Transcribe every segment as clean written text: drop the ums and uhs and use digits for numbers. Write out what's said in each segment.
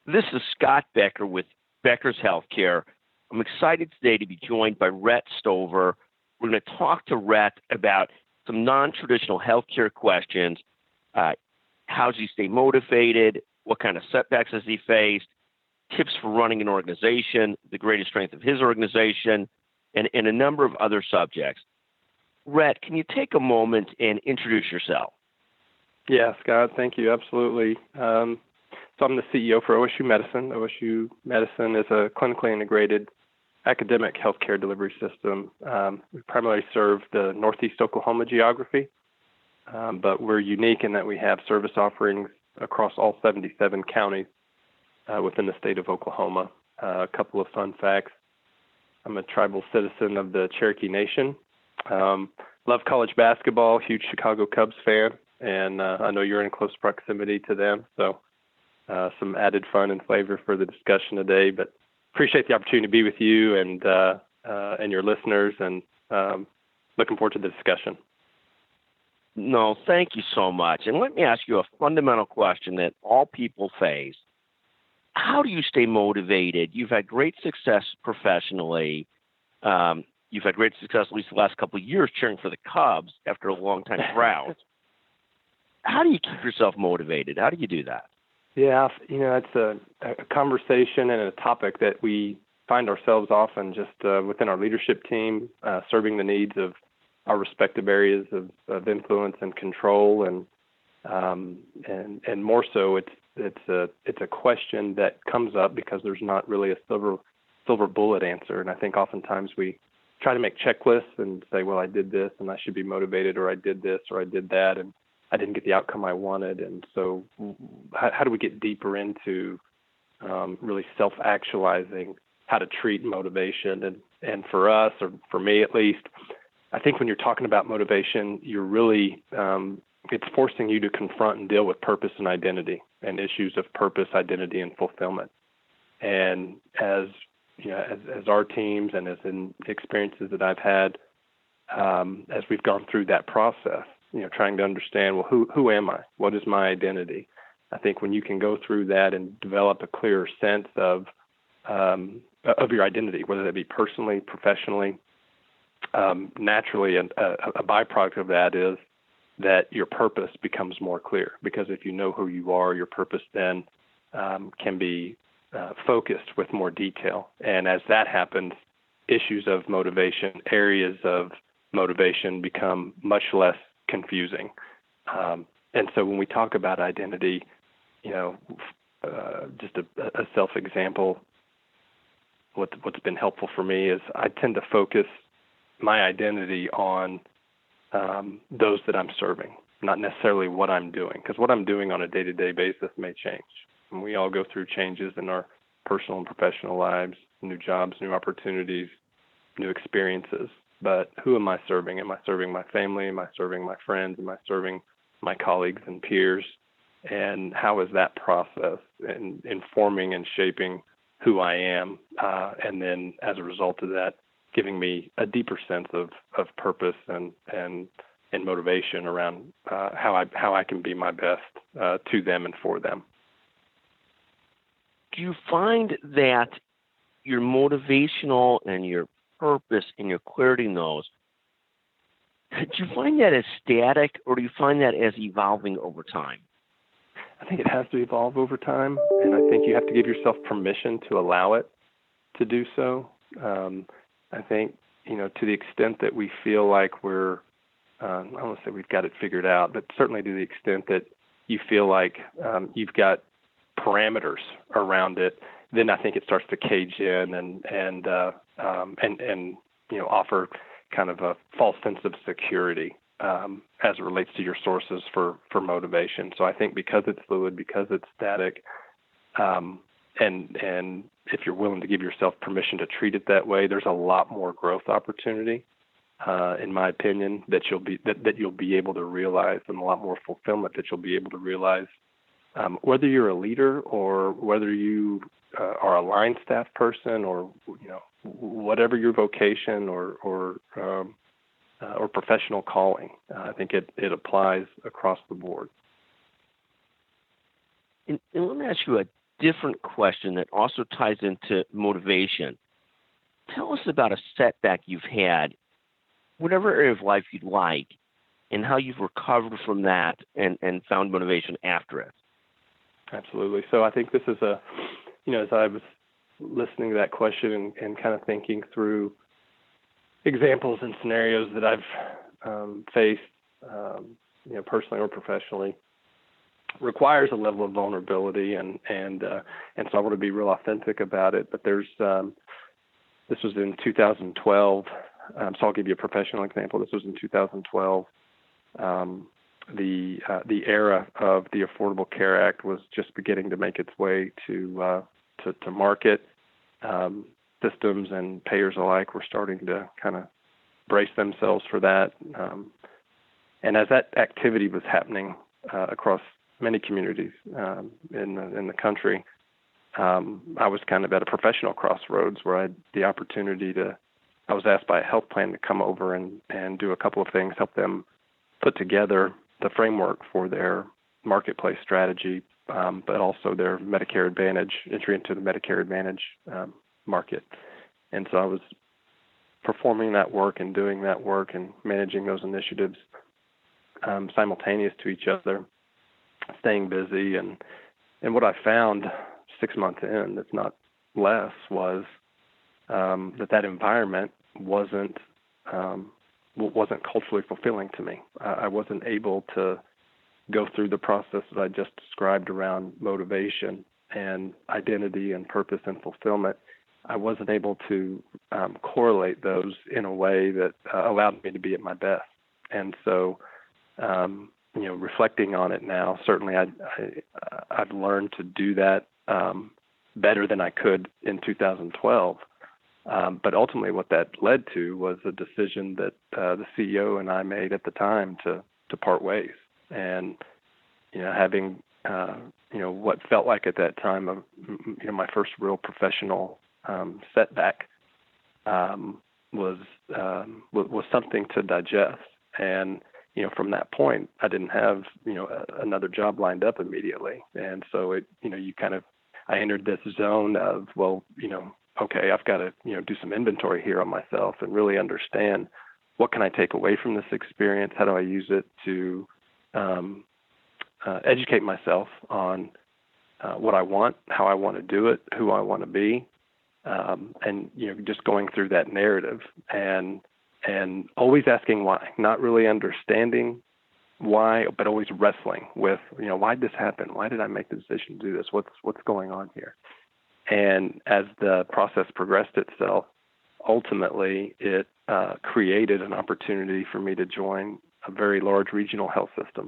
This is Scott Becker with Becker's Healthcare. I'm excited today to be joined by Rhett Stover. We're going to talk to Rhett about some non-traditional healthcare questions. How does he stay motivated? What kind of setbacks has he faced? Tips for running an organization, the greatest strength of his organization, and a number of other subjects. Rhett, can you take a moment and introduce yourself? Yeah, Scott, thank you. Absolutely. So I'm the CEO for OSU Medicine. OSU Medicine is a clinically integrated academic healthcare delivery system. We primarily serve the Northeast Oklahoma geography, but we're unique in that we have service offerings across all 77 counties within the state of Oklahoma. A couple of fun facts. I'm a tribal citizen of the Cherokee Nation. Love college basketball, huge Chicago Cubs fan, and I know you're in close proximity to them, so some added fun and flavor for the discussion today. But appreciate the opportunity to be with you and your listeners, and looking forward to the discussion. No, thank you so much. And let me ask you a fundamental question that all people face. How do you stay motivated? You've had great success professionally. You've had great success at least the last couple of years cheering for the Cubs after a long time drought. How do you keep yourself motivated? How do you do that? Yeah, it's a conversation and a topic that we find ourselves often just within our leadership team, serving the needs of our respective areas of influence and control, and more so, it's a question that comes up because there's not really a silver bullet answer, and I think oftentimes we try to make checklists and say, well, I did this and I should be motivated, or I did this or I did that, and I didn't get the outcome I wanted. And so how do we get deeper into really self-actualizing how to treat motivation? And for us, or for me at least, I think when you're talking about motivation, you're really, it's forcing you to confront and deal with purpose and identity and issues of purpose, identity, and fulfillment. And as our teams and as in experiences that I've had, as we've gone through that process, trying to understand, well, who am I? What is my identity? I think when you can go through that and develop a clearer sense of your identity, whether that be personally, professionally, naturally, and a byproduct of that is that your purpose becomes more clear. Because if you know who you are, your purpose then can be focused with more detail. And as that happens, issues of motivation, areas of motivation become much less confusing. And so when we talk about identity, just a self-example, what's been helpful for me is I tend to focus my identity on those that I'm serving, not necessarily what I'm doing, because what I'm doing on a day-to-day basis may change. And we all go through changes in our personal and professional lives, new jobs, new opportunities, new experiences. But who am I serving? Am I serving my family? Am I serving my friends? Am I serving my colleagues and peers? And how is that process in informing and shaping who I am? And then as a result of that, giving me a deeper sense of purpose and motivation around how I can be my best to them and for them. Do you find that your motivational and your purpose and your clarity in those, do you find that as static, or do you find that as evolving over time? I think it has to evolve over time, and I think you have to give yourself permission to allow it to do so. I think, to the extent that we feel like we're, I don't want to say we've got it figured out, but certainly to the extent that you feel like you've got parameters around it, then I think it starts to cage in and offer kind of a false sense of security as it relates to your sources for motivation. So I think because it's fluid, because it's static, and if you're willing to give yourself permission to treat it that way, there's a lot more growth opportunity, in my opinion, that you'll be able to realize, and a lot more fulfillment that you'll be able to realize, whether you're a leader or whether you are a line staff person, or whatever your vocation or professional calling. I think it applies across the board. And let me ask you a different question that also ties into motivation. Tell us about a setback you've had, whatever area of life you'd like, and how you've recovered from that and found motivation after it. Absolutely. So I think this is as I was listening to that question and kind of thinking through examples and scenarios that I've faced, personally or professionally, requires a level of vulnerability, and so I want to be real authentic about it. But there's this was in 2012, so I'll give you a professional example. This was in 2012. The era of the Affordable Care Act was just beginning to make its way to market. Systems and payers alike were starting to kind of brace themselves for that. And as that activity was happening across many communities in the country, I was kind of at a professional crossroads where I had the opportunity I was asked by a health plan to come over and do a couple of things, help them put together the framework for their marketplace strategy, but also their Medicare Advantage, entry into the Medicare Advantage market. And so I was performing that work and doing that work and managing those initiatives simultaneous to each other, staying busy. And what I found 6 months in, if not less, was that environment wasn't culturally fulfilling to me. I wasn't able to go through the process that I just described around motivation and identity and purpose and fulfillment. I wasn't able to correlate those in a way that allowed me to be at my best. And so, reflecting on it now, certainly I've learned to do that better than I could in 2012. But ultimately what that led to was a decision that the CEO and I made at the time to part ways. And, having, what felt like at that time, my first real professional setback was something to digest. And, from that point, I didn't have, another job lined up immediately. And so I entered this zone of, okay, I've got to, do some inventory here on myself and really understand what can I take away from this experience? How do I use it to educate myself on what I want, how I want to do it, who I want to be, and just going through that narrative and always asking why, not really understanding why, but always wrestling with, why did this happen? Why did I make the decision to do this? What's going on here? And as the process progressed itself, ultimately it created an opportunity for me to join a very large regional health system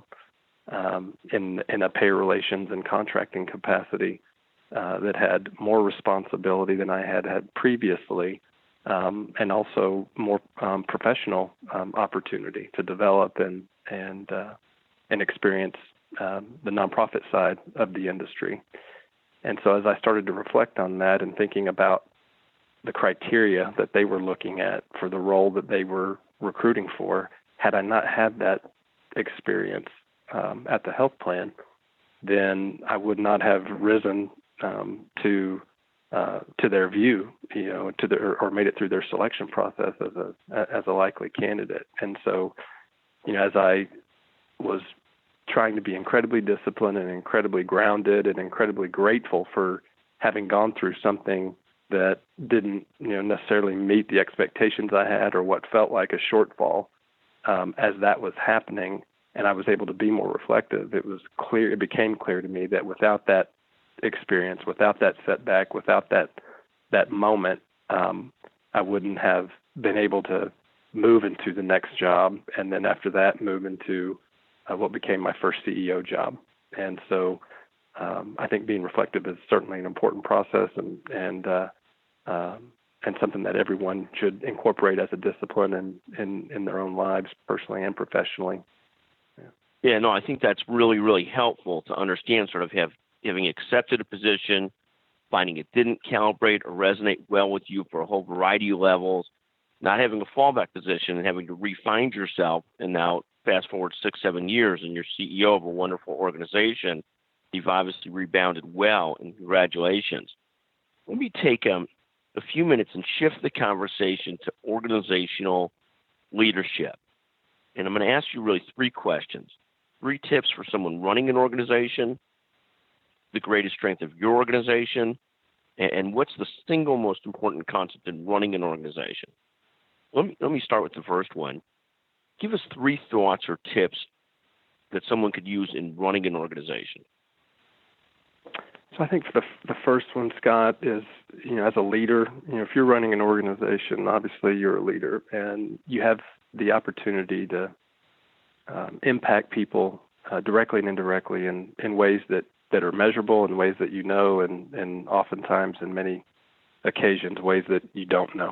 in a payer relations and contracting capacity that had more responsibility than I had previously, and also more professional opportunity to develop and experience the nonprofit side of the industry. And so as I started to reflect on that and thinking about the criteria that they were looking at for the role that they were recruiting for, had I not had that experience at the health plan, then I would not have risen to their view, or made it through their selection process as a likely candidate. And so, as I was trying to be incredibly disciplined and incredibly grounded and incredibly grateful for having gone through something that didn't, necessarily meet the expectations I had or what felt like a shortfall, as that was happening, and I was able to be more reflective, it became clear to me that without that experience, without that setback, without that moment, I wouldn't have been able to move into the next job, and then after that move into what became my first CEO job. And so I think being reflective is certainly an important process and something that everyone should incorporate as a discipline in their own lives, personally and professionally. Yeah, no, I think that's really, really helpful to understand, sort of having accepted a position, finding it didn't calibrate or resonate well with you for a whole variety of levels, not having a fallback position and having to re-find yourself, and now fast forward 6-7 years and you're CEO of a wonderful organization. You've obviously rebounded well, and congratulations. Let me take a few minutes and shift the conversation to organizational leadership. And I'm going to ask you really three questions. 3 tips for someone running an organization, the greatest strength of your organization, and what's the single most important concept in running an organization. Let me start with the first one. Give us 3 thoughts or tips that someone could use in running an organization. So I think for the first one, Scott, is, as a leader, if you're running an organization, obviously you're a leader, and you have the opportunity to impact people directly and indirectly in ways that are measurable, in ways that and oftentimes in many occasions, ways that you don't know.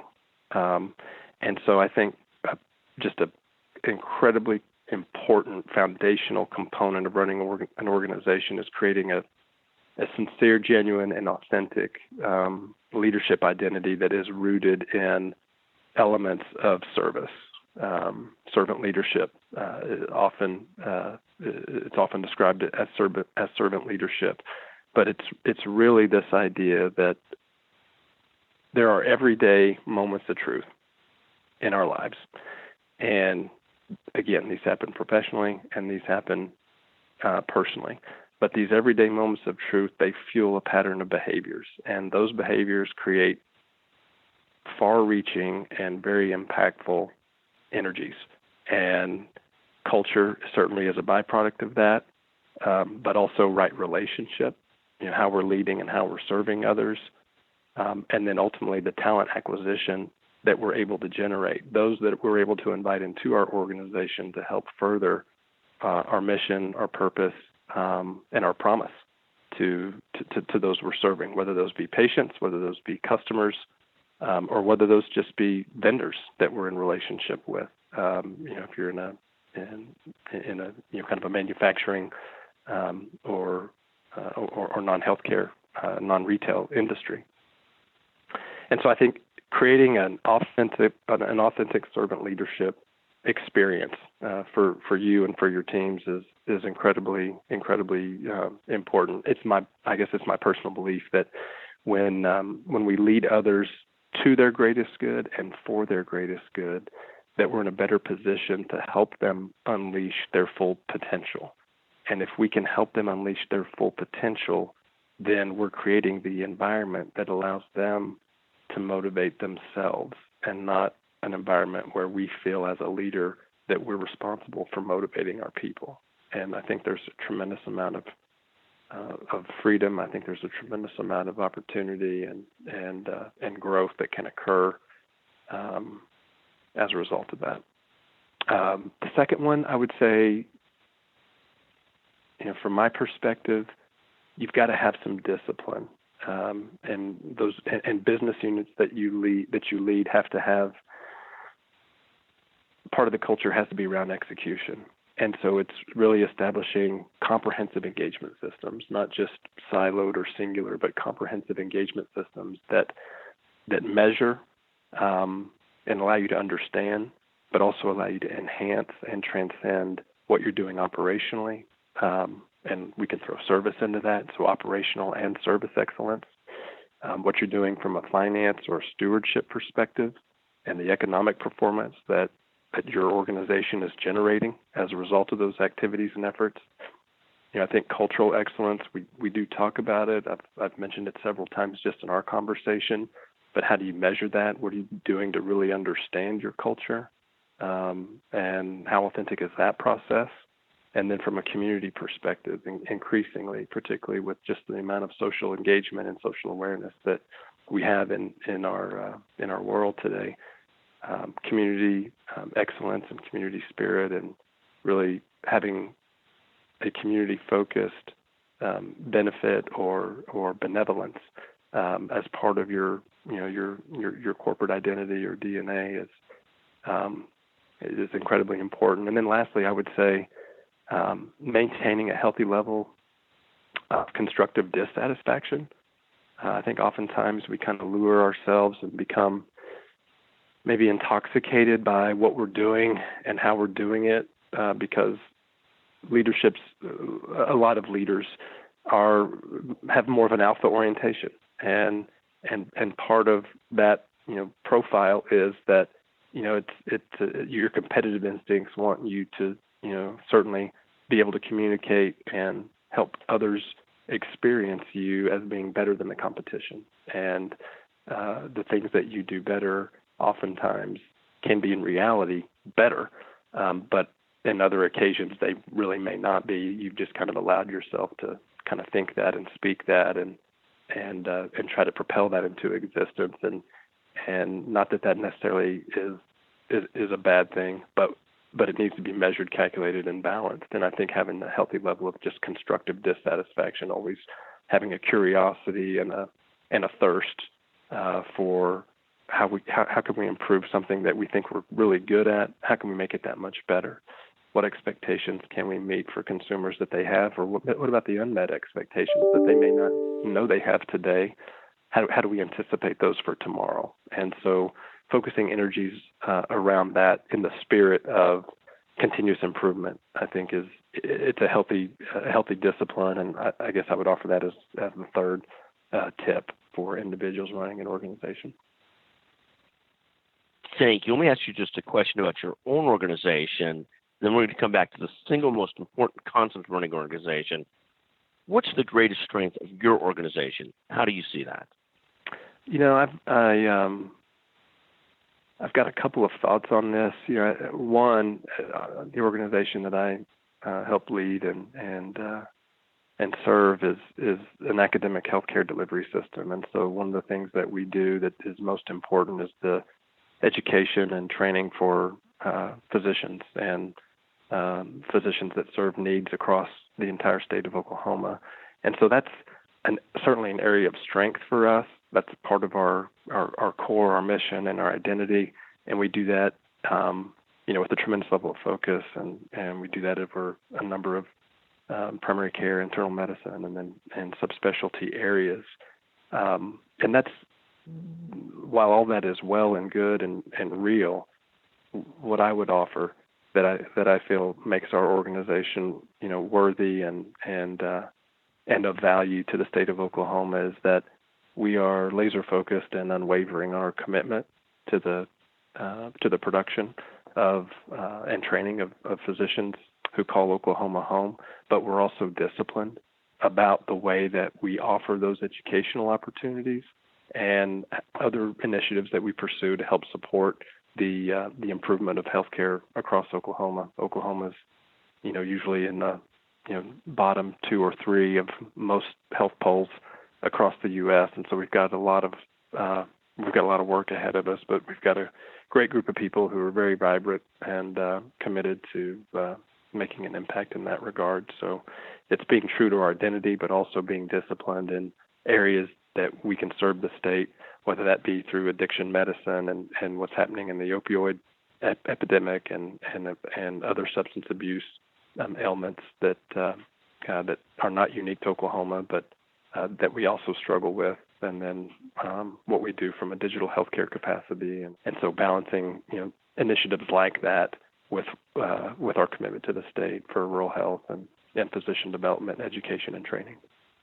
And so I think just an incredibly important foundational component of running an organization is creating a sincere, genuine, and authentic leadership identity that is rooted in elements of service. Servant leadership it's often described as servant leadership, but it's really this idea that there are everyday moments of truth in our lives, and again, these happen professionally and these happen personally. But these everyday moments of truth, they fuel a pattern of behaviors, and those behaviors create far-reaching and very impactful energies. And culture certainly is a byproduct of that, but also right relationship, how we're leading and how we're serving others, and then ultimately the talent acquisition that we're able to generate, those that we're able to invite into our organization to help further our mission, our purpose, and our promise to those we're serving, whether those be patients, whether those be customers, or whether those just be vendors that we're in relationship with. If you're in a kind of a manufacturing or non-healthcare, non-retail industry. And so I think creating an authentic servant leadership experience for you and for your teams is incredibly important. I guess it's my personal belief that when we lead others to their greatest good and for their greatest good, that we're in a better position to help them unleash their full potential. And if we can help them unleash their full potential, then we're creating the environment that allows them to motivate themselves, and not an environment where we feel as a leader that we're responsible for motivating our people. And I think there's a tremendous amount of freedom. I think there's a tremendous amount of opportunity and growth that can occur as a result of that. The second one, I would say, from my perspective, you've got to have some discipline, and those and business units that you lead have to have. Part of the culture has to be around execution. And so it's really establishing comprehensive engagement systems, not just siloed or singular, but comprehensive engagement systems that measure and allow you to understand, but also allow you to enhance and transcend what you're doing operationally. And we can throw service into that, so operational and service excellence. What you're doing from a finance or stewardship perspective, and the economic performance that your organization is generating as a result of those activities and efforts. I think cultural excellence, we do talk about it. I've mentioned it several times just in our conversation, but how do you measure that? What are you doing to really understand your culture? And how authentic is that process? And then from a community perspective, increasingly, particularly with just the amount of social engagement and social awareness that we have in our world today, community excellence and community spirit, and really having a community-focused benefit or benevolence as part of your corporate identity or DNA is incredibly important. And then lastly, I would say maintaining a healthy level of constructive dissatisfaction. I think oftentimes we kind of lure ourselves and become maybe intoxicated by what we're doing and how we're doing it, because a lot of leaders have more of an alpha orientation, and part of that profile is that your competitive instincts want you to certainly be able to communicate and help others experience you as being better than the competition, and the things that you do better oftentimes can be in reality better, but in other occasions they really may not be. You've just kind of allowed yourself to kind of think that and speak that and try to propel that into existence, and not that necessarily is a bad thing, but it needs to be measured, calculated, and balanced. And I think having a healthy level of just constructive dissatisfaction, always having a curiosity and a thirst for how can we improve something that we think we're really good at? How can we make it that much better? What expectations can we meet for consumers that they have, or what about the unmet expectations that they may not know they have today? How do we anticipate those for tomorrow? And so focusing energies around that in the spirit of continuous improvement, I think it's a healthy discipline, and I guess I would offer that as the third tip for individuals running an organization. Thank you. Let me ask you just a question about your own organization. Then we're going to come back to the single most important concept of running an organization. What's the greatest strength of your organization? How do you see that? I've got a couple of thoughts on this. One, the organization that I help lead and serve is an academic healthcare delivery system. And so one of the things that we do that is most important is the education and training for physicians and physicians that serve needs across the entire state of Oklahoma. And so that's certainly an area of strength for us. That's part of our core, our mission, and our identity. And we do that, with a tremendous level of focus, and we do that over a number of primary care, internal medicine, and subspecialty areas. And that's, while all that is well and good and real, what I would offer that I feel makes our organization, worthy and of value to the state of Oklahoma is that we are laser focused and unwavering on our commitment to the production of and training of physicians who call Oklahoma home, but we're also disciplined about the way that we offer those educational opportunities and other initiatives that we pursue to help support the improvement of healthcare across Oklahoma. Oklahoma's, usually in the bottom 2 or 3 of most health polls across the U.S., and so we've got a lot of work ahead of us. But we've got a great group of people who are very vibrant and committed to making an impact in that regard. So it's being true to our identity, but also being disciplined in areas that we can serve the state, whether that be through addiction medicine and what's happening in the opioid epidemic and other substance abuse ailments that are not unique to Oklahoma, but that we also struggle with, and then what we do from a digital healthcare capacity, and so balancing initiatives like that with our commitment to the state for rural health and physician development, education, and training.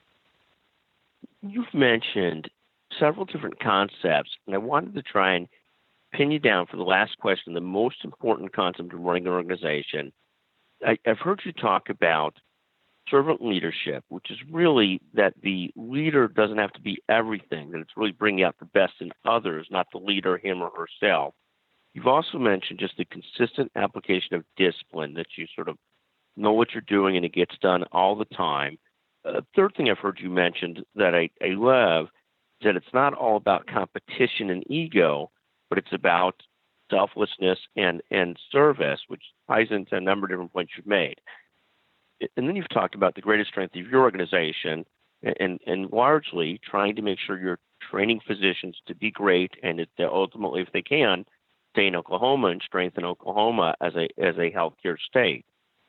You've mentioned several different concepts, and I wanted to try and pin you down for the last question, the most important concept of running an organization. I've heard you talk about servant leadership, which is really that the leader doesn't have to be everything, that it's really bringing out the best in others, not the leader, him or herself. You've also mentioned just the consistent application of discipline, that you sort of know what you're doing and it gets done all the time. The third thing I've heard you mention that I love is that it's not all about competition and ego, but it's about selflessness and service, which ties into a number of different points you've made. And then you've talked about the greatest strength of your organization and largely trying to make sure you're training physicians to be great and ultimately, if they can, stay in Oklahoma and strengthen Oklahoma as a healthcare state.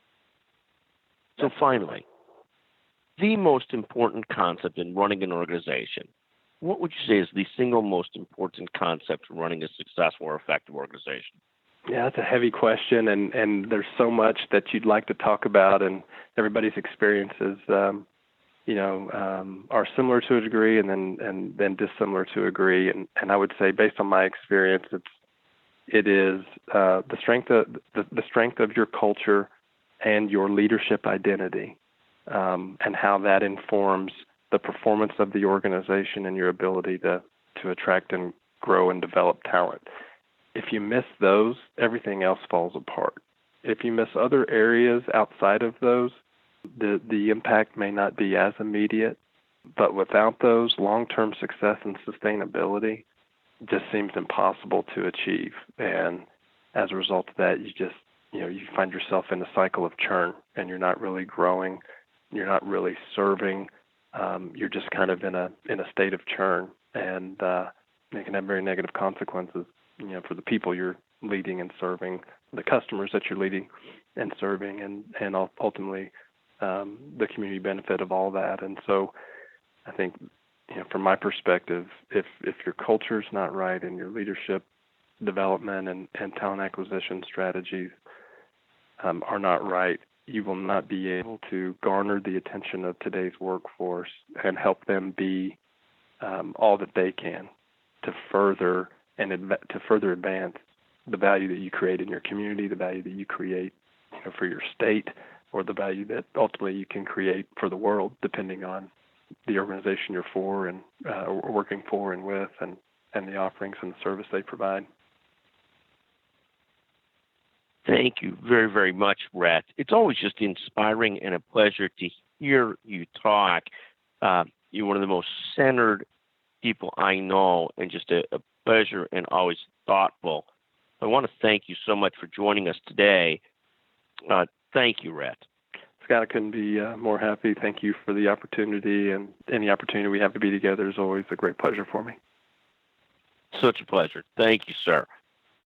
So finally, the most important concept in running an organization, what would you say is the single most important concept in running a successful or effective organization? Yeah, that's a heavy question, and there's so much that you'd like to talk about, and everybody's experience is are similar to a degree, and then dissimilar to a degree. And I would say, based on my experience, it is the strength of your culture and your leadership identity, and how that informs the performance of the organization and your ability to attract and grow and develop talent. If you miss those, everything else falls apart. If you miss other areas outside of those, the impact may not be as immediate, but without those, long-term success and sustainability just seems impossible to achieve. And as a result of that, you find yourself in a cycle of churn, and you're not really growing, you're not really serving, you're just kind of in a state of churn, and it can have very negative consequences, for the people you're leading and serving, the customers that you're leading and serving, and ultimately the community benefit of all that. And so I think, from my perspective, if your culture is not right and your leadership development and talent acquisition strategies are not right, you will not be able to garner the attention of today's workforce and help them be all that they can to further advance the value that you create in your community, the value that you create for your state, or the value that ultimately you can create for the world, depending on the organization you're for and working for and with, and the offerings and the service they provide. Thank you very, very much, Rhett. It's always just inspiring and a pleasure to hear you talk. You're one of the most centered people I know, and just a pleasure and always thoughtful. I want to thank you so much for joining us today. Thank you, Rhett. Scott, I couldn't be more happy. Thank you for the opportunity, and any opportunity we have to be together is always a great pleasure for me. Such a pleasure. Thank you, sir.